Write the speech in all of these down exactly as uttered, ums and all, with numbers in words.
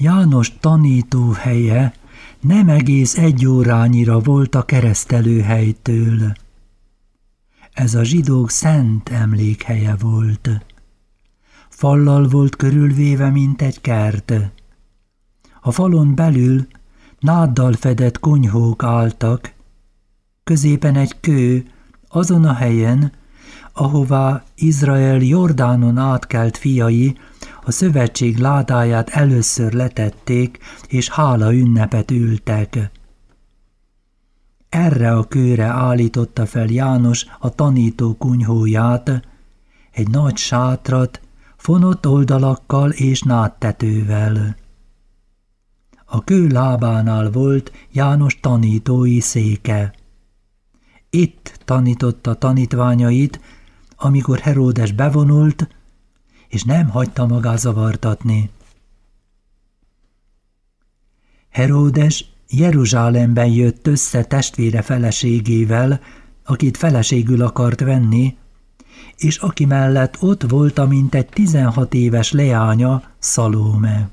János tanító helye nem egész egy órányira volt a keresztelőhelytől. Ez a zsidók szent emlékhelye volt. Fallal volt körülvéve, mint egy kert. A falon belül náddal fedett konyhók álltak, középen egy kő, azon a helyen, ahová Izrael Jordánon átkelt fiai a szövetség ládáját először letették, és hála ünnepet ültek. Erre a kőre állította fel János a tanító kunyhóját, egy nagy sátrat, fonott oldalakkal és nádtetővel. A kő lábánál volt János tanítói széke. Itt tanította tanítványait, amikor Heródes bevonult, és nem hagyta magát zavartatni. Heródes Jeruzsálemben jött össze testvére feleségével, akit feleségül akart venni, és aki mellett ott volt a mintegy tizenhat éves leánya, Szalóme.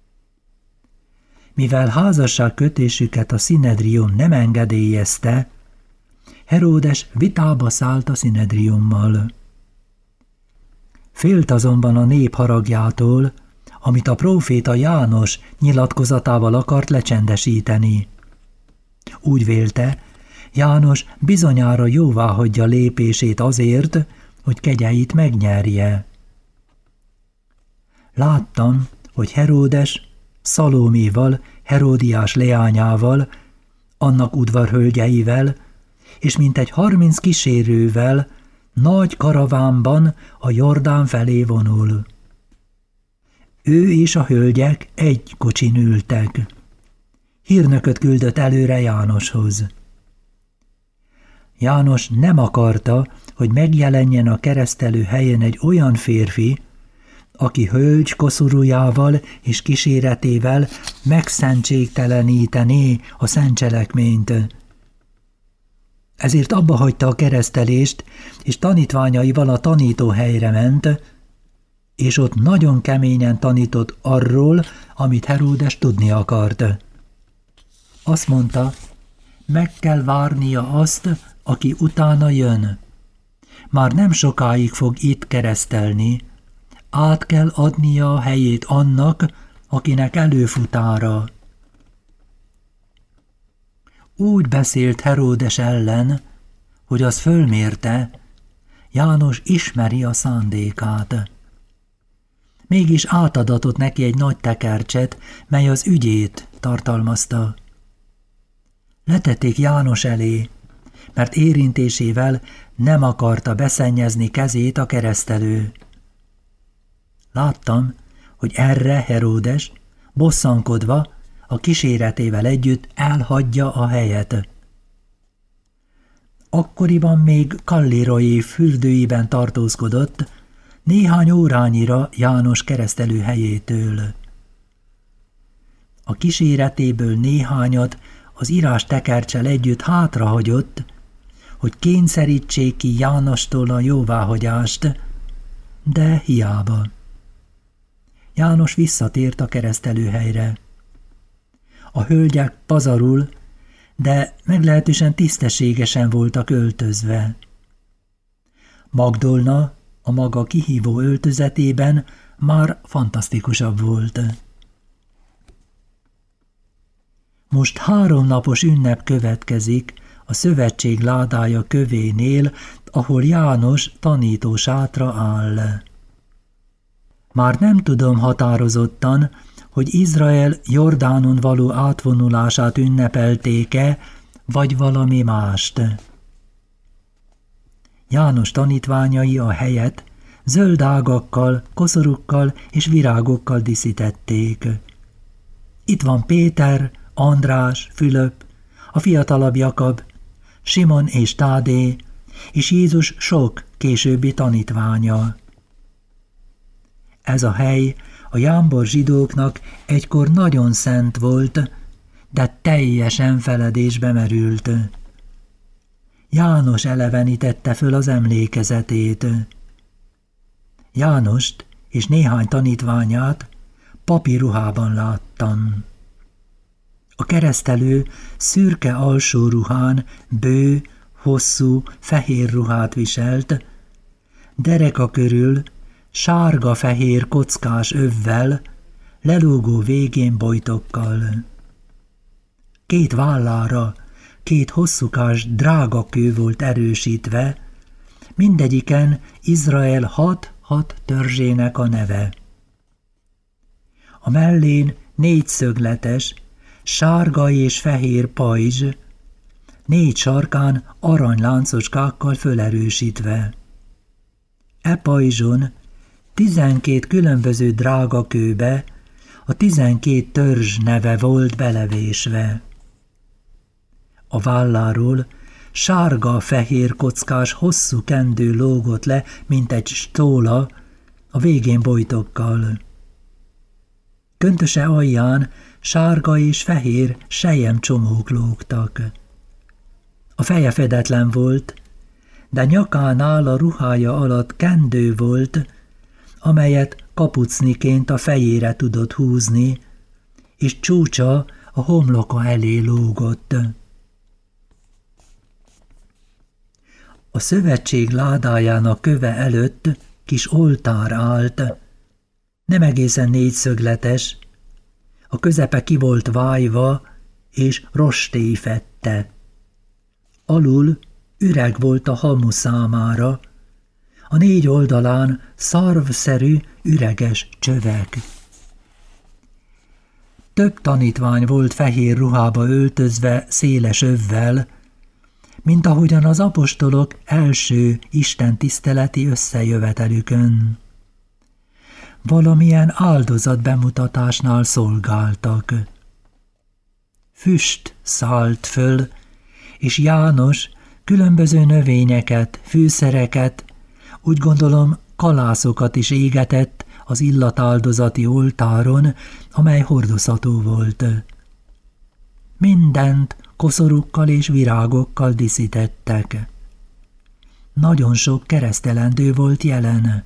Mivel házasságkötésüket a Szinedrion nem engedélyezte, Heródes vitába szállt a Szinedriommal. Félt azonban a nép haragjától, amit a próféta János nyilatkozatával akart lecsendesíteni. Úgy vélte, János bizonyára jóváhagyja lépését azért, hogy kegyeit megnyerje. Láttam, hogy Heródes Szalóméval, Heródiás leányával, annak udvarhölgyeivel, és mintegy harminc kísérővel nagy karavánban a Jordán felé vonul. Ő és a hölgyek egy kocsin ültek. Hírnököt küldött előre Jánoshoz. János nem akarta, hogy megjelenjen a keresztelő helyen egy olyan férfi, aki hölgy koszorújával és kíséretével megszentségtelenítené a szentcselekményt. Ezért abba hagyta a keresztelést, és tanítványaival a tanítóhelyre ment, és ott nagyon keményen tanított arról, amit Heródes tudni akart. Azt mondta, meg kell várnia azt, aki utána jön. Már nem sokáig fog itt keresztelni, át kell adnia a helyét annak, akinek előfutára. Úgy beszélt Heródes ellen, hogy az fölmérte, János ismeri a szándékát. Mégis átadatott neki egy nagy tekercset, mely az ügyét tartalmazta. Letették János elé, mert érintésével nem akarta beszennyezni kezét a keresztelő. Láttam, hogy erre Heródes, bosszankodva, a kíséretével együtt elhagyja a helyet. Akkoriban még Kalliroi fürdőiben tartózkodott, néhány órányira János keresztelő helyétől. A kíséretéből néhányat az írás tekerccsel együtt hátrahagyott, hogy kényszerítsék ki Jánostól a jóváhagyást, de hiába. János visszatért a keresztelőhelyre. A hölgyek pazarul, de meglehetősen tisztességesen voltak öltözve. Magdolna a maga kihívó öltözetében már fantasztikusabb volt. Most háromnapos ünnep következik a szövetség ládája kövénél, ahol János tanító sátra áll. Már nem tudom határozottan, hogy Izrael Jordánon való átvonulását ünnepelték-e, vagy valami mást. János tanítványai a helyet zöld ágakkal, koszorúkkal és virágokkal díszítették. Itt van Péter, András, Fülöp, a fiatalabb Jakab, Simon és Tádé, és Jézus sok későbbi tanítványa. Ez a hely a jámbor zsidóknak egykor nagyon szent volt, de teljesen feledésbe merült. János elevenítette föl az emlékezetét. Jánost és néhány tanítványát papi ruhában láttam. A keresztelő szürke alsó ruhán bő, hosszú, fehér ruhát viselt, dereka körül sárga-fehér kockás övvel, lelógó végén bojtokkal. Két vállára két hosszúkás drágakő volt erősítve, mindegyiken Izrael hat-hat törzsének a neve. A mellén négyszögletes, sárga és fehér pajzs, négy sarkán aranyláncocskákkal fölerősítve. E pajzson tizenkét különböző drágakőbe a tizenkét törzs neve volt belevésve. A válláról sárga-fehér kockás hosszú kendő lógott le, mint egy stóla, a végén bojtokkal. Köntöse alján sárga és fehér selyemcsomók lógtak. A feje fedetlen volt, de nyakánál a ruhája alatt kendő volt, amelyet kapucniként a fejére tudott húzni, és csúcsa a homloka elé lógott. A szövetség ládájának köve előtt kis oltár állt, nem egészen négyszögletes, a közepe ki volt vájva, és rostély fedte. Alul üreg volt a hamu számára, a négy oldalán szarvszerű üreges csövek. Több tanítvány volt fehér ruhába öltözve széles övvel, mint ahogyan az apostolok első Isten tiszteleti összejövetelükön. Valamilyen áldozat bemutatásnál szolgáltak. Füst szállt föl, és János különböző növényeket, fűszereket, úgy gondolom kalászokat is égetett az illatáldozati oltáron, amely hordozható volt. Mindent koszorukkal és virágokkal díszítettek. Nagyon sok keresztelendő volt jelen.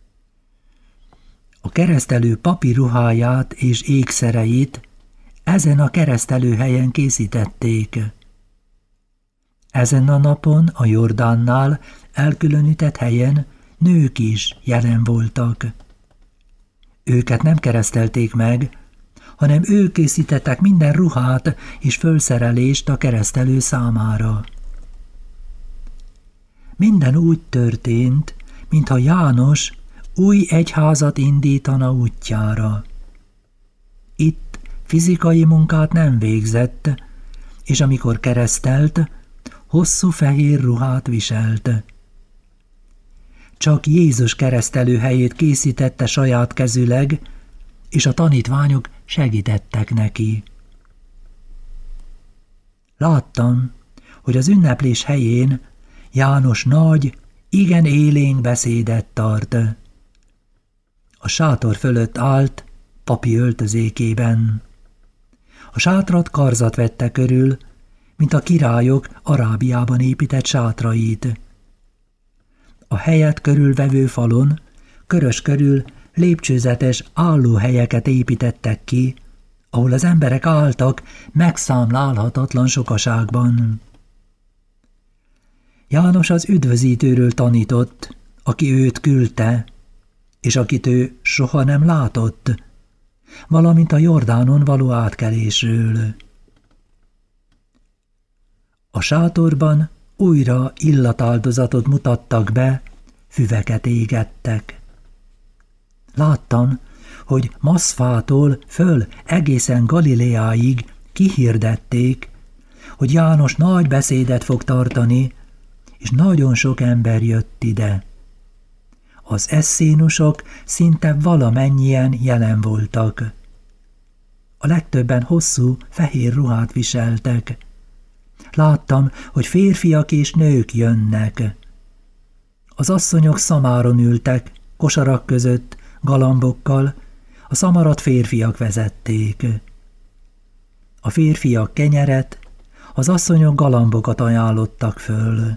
A keresztelő papi ruháját és ékszereit ezen a keresztelő helyen készítették. Ezen a napon a Jordánnál elkülönített helyen nők is jelen voltak. Őket nem keresztelték meg, hanem ők készítettek minden ruhát és fölszerelést a keresztelő számára. Minden úgy történt, mintha János új egyházat indítana útjára. Itt fizikai munkát nem végzett, és amikor keresztelt, hosszú fehér ruhát viselt. Csak Jézus keresztelő helyét készítette saját kezüleg, és a tanítványok segítettek neki. Láttam, hogy az ünneplés helyén János nagy, igen élénk beszédet tart. A sátor fölött állt, papi öltözékében. A sátrat karzat vette körül, mint a királyok Arábiában épített sátrait. A helyet körülvevő falon, körös körül lépcsőzetes állóhelyeket építettek ki, ahol az emberek álltak megszámlálhatatlan sokaságban. János az üdvözítőről tanított, aki őt küldte, és akit ő soha nem látott, valamint a Jordánon való átkelésről. A sátorban újra illatáldozatot mutattak be, füveket égettek. Láttam, hogy Maszfától föl egészen Galileáig kihirdették, hogy János nagy beszédet fog tartani, és nagyon sok ember jött ide. Az esszénusok szinte valamennyien jelen voltak. A legtöbben hosszú, fehér ruhát viseltek. Láttam, hogy férfiak és nők jönnek. Az asszonyok szamáron ültek, kosarak között, galambokkal, a szamarat férfiak vezették. A férfiak kenyeret, az asszonyok galambokat ajánlottak föl.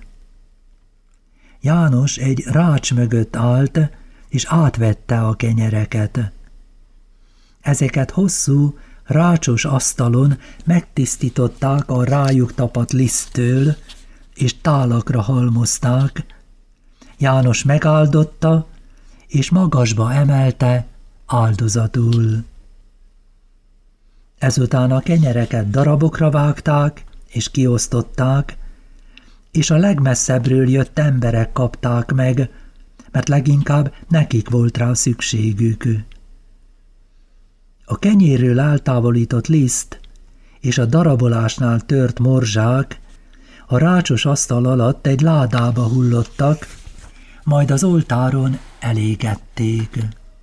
János egy rács mögött állt, és átvette a kenyereket. Ezeket hosszú, rácsos asztalon megtisztították a rájuk tapadt liszttől, és tálakra halmozták. János megáldotta, és magasba emelte áldozatul. Ezután a kenyereket darabokra vágták, és kiosztották, és a legmesszebbről jött emberek kapták meg, mert leginkább nekik volt rá szükségük. A kenyérről eltávolított liszt és a darabolásnál tört morzsák a rácsos asztal alatt egy ládába hullottak, majd az oltáron elégették.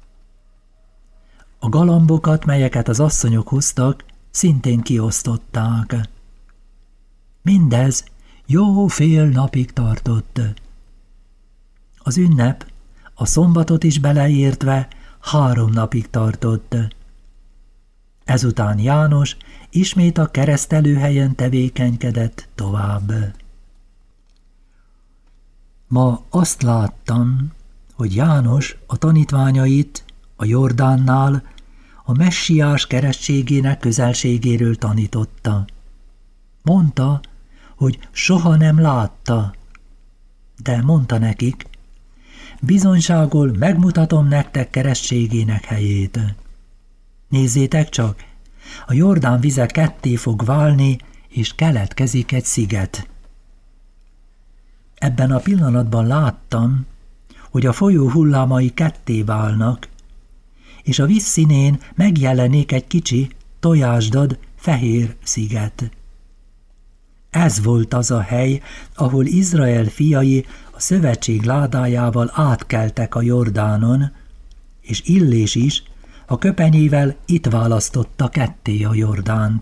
A galambokat, melyeket az asszonyok hoztak, szintén kiosztották. Mindez jó fél napig tartott. Az ünnep, a szombatot is beleértve, három napig tartott. Ezután János ismét a keresztelőhelyen tevékenykedett tovább. Ma azt láttam, hogy János a tanítványait a Jordánnál a messiás keresztségének közelségéről tanította. Mondta, hogy soha nem látta, de mondta nekik, bizonyságul megmutatom nektek keresztségének helyét. Nézzétek csak, a Jordán vize ketté fog válni, és keletkezik egy sziget. Ebben a pillanatban láttam, hogy a folyó hullámai ketté válnak, és a víz színén megjelenik egy kicsi, tojásdad, fehér sziget. Ez volt az a hely, ahol Izrael fiai a szövetség ládájával átkeltek a Jordánon, és Illés is a köpenyével itt választotta ketté a Jordánt.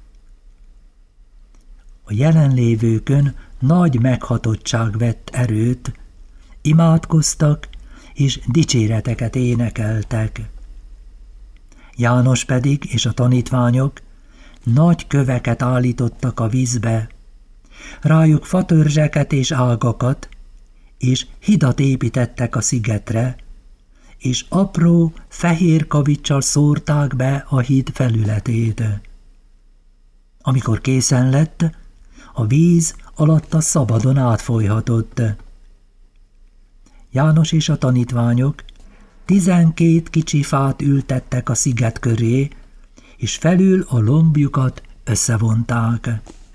A jelenlévőkön nagy meghatottság vett erőt, imádkoztak és dicséreteket énekeltek. János pedig és a tanítványok nagy köveket állítottak a vízbe, rájuk fatörzseket és ágakat, és hidat építettek a szigetre, és apró, fehér kavicsal szórták be a híd felületét. Amikor készen lett, a víz alatta szabadon átfolyhatott. János és a tanítványok tizenkét kicsi fát ültettek a sziget köré, és felül a lombjukat összevonták.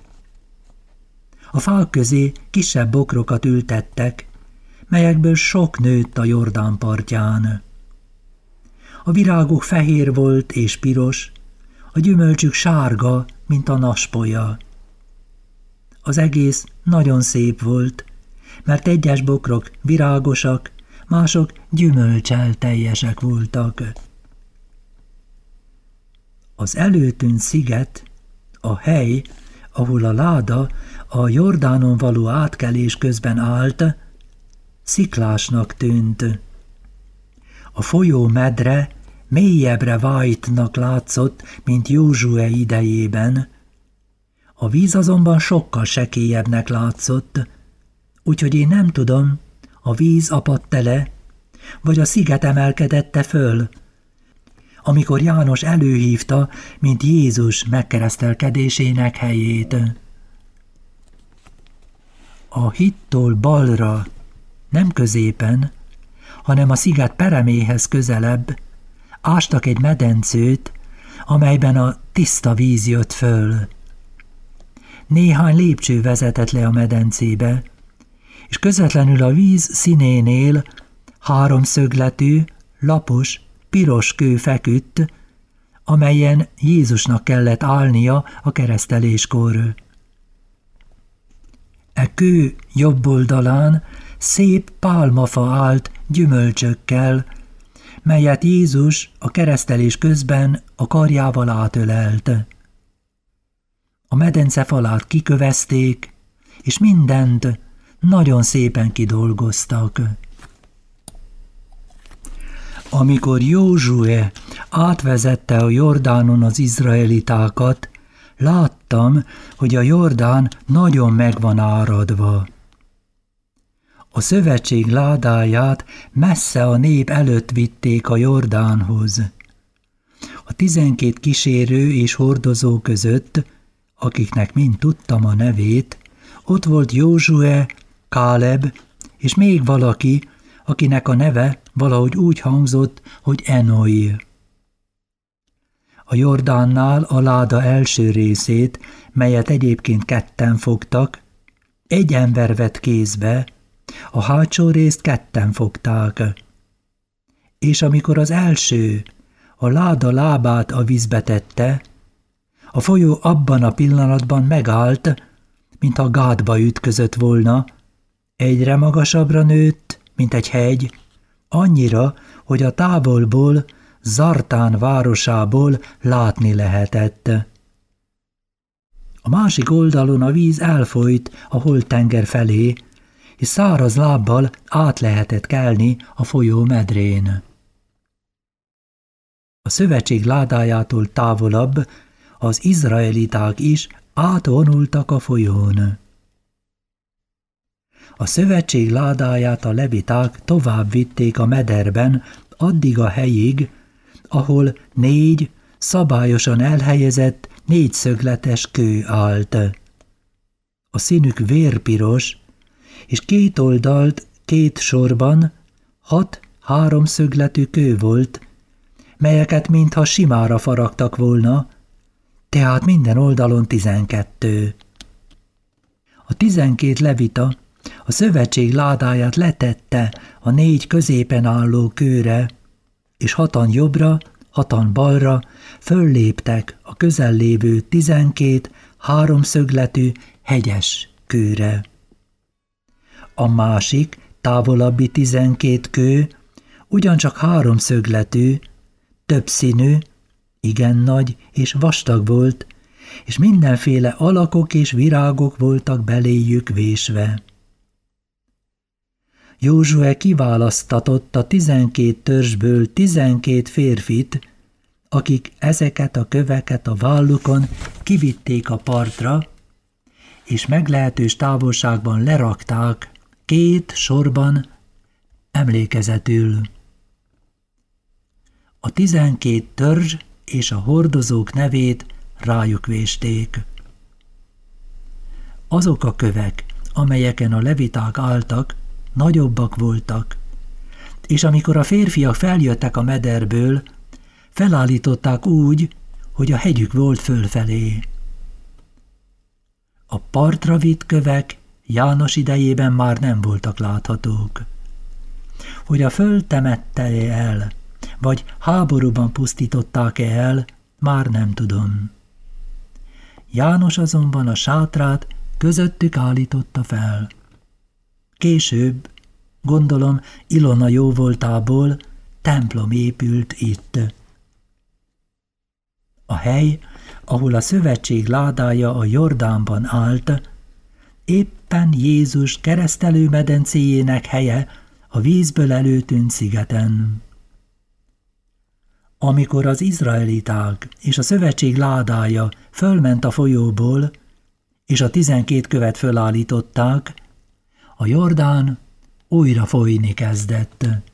A fák közé kisebb bokrokat ültettek, melyekből sok nőtt a Jordán partján. A viráguk fehér volt és piros, a gyümölcsük sárga, mint a naspolya. Az egész nagyon szép volt, mert egyes bokrok virágosak, mások gyümölccsel teljesek voltak. Az előtűnt sziget, a hely, ahol a láda a Jordánon való átkelés közben állt, sziklásnak tűnt. A folyó medre mélyebbre vájtnak látszott, mint Józsué idejében. A víz azonban sokkal sekélyebbnek látszott, úgyhogy én nem tudom, a víz apadt le, vagy a sziget emelkedette föl, amikor János előhívta, mint Jézus megkeresztelkedésének helyét. A hídtól balra, nem középen, hanem a sziget pereméhez közelebb ástak egy medencőt, amelyben a tiszta víz jött föl. Néhány lépcső vezetett le a medencébe, és közvetlenül a víz színénél háromszögletű, lapos, piros kő feküdt, amelyen Jézusnak kellett állnia a kereszteléskor. E kő jobb oldalán szép pálmafa állt gyümölcsökkel, melyet Jézus a keresztelés közben a karjával átölelt. A medence falát kikövezték, és mindent nagyon szépen kidolgoztak. Amikor Józsué átvezette a Jordánon az izraelitákat, láttam, hogy a Jordán nagyon meg van áradva. A szövetség ládáját messze a nép előtt vitték a Jordánhoz. A tizenkét kísérő és hordozó között, akiknek mind tudtam a nevét, ott volt Józsue, Káleb, és még valaki, akinek a neve valahogy úgy hangzott, hogy Enoi. A Jordánnál a láda első részét, melyet egyébként ketten fogtak, egy ember vett kézbe, a hátsó részt ketten fogták. És amikor az első a láda lábát a vízbe tette, a folyó abban a pillanatban megállt, mintha gátba ütközött volna, egyre magasabbra nőtt, mint egy hegy, annyira, hogy a távolból, Zartán városából látni lehetett. A másik oldalon a víz elfolyt a holttenger felé, és száraz lábbal át lehetett kelni a folyó medrén. A szövetség ládájától távolabb az izraeliták is átvonultak a folyón. A szövetség ládáját a leviták tovább vitték a mederben addig a helyig, ahol négy szabályosan elhelyezett négyszögletes kő állt. A színük vérpiros, és két oldalt két sorban hat háromszögletű kő volt, melyeket mintha simára faragtak volna, tehát minden oldalon tizenkettő. A tizenkét levita a szövetség ládáját letette a négy középen álló kőre, és hatan jobbra, hatan balra fölléptek a közel lévő tizenkét háromszögletű hegyes kőre. A másik, távolabbi tizenkét kő ugyancsak háromszögletű, többszínű, igen nagy és vastag volt, és mindenféle alakok és virágok voltak beléjük vésve. Józsue kiválasztatott a tizenkét törzsből tizenkét férfit, akik ezeket a köveket a vállukon kivitték a partra, és meglehetős távolságban lerakták két sorban emlékezetül. A tizenkét törzs és a hordozók nevét rájuk vésték. Azok a kövek, amelyeken a leviták álltak, nagyobbak voltak, és amikor a férfiak feljöttek a mederből, felállították úgy, hogy a hegyük volt fölfelé. A partra vitt kövek János idejében már nem voltak láthatók. Hogy a föld temette el, vagy háborúban pusztították-e el, már nem tudom. János azonban a sátrát közöttük állította fel. Később, gondolom Ilona jóvoltából, templom épült itt. A hely, ahol a szövetség ládája a Jordánban állt, éppen Jézus keresztelőmedencéjének helye a vízből előtűnt szigeten. Amikor az izraeliták és a szövetség ládája fölment a folyóból, és a tizenkét követ fölállították, a Jordán újra folyni kezdett.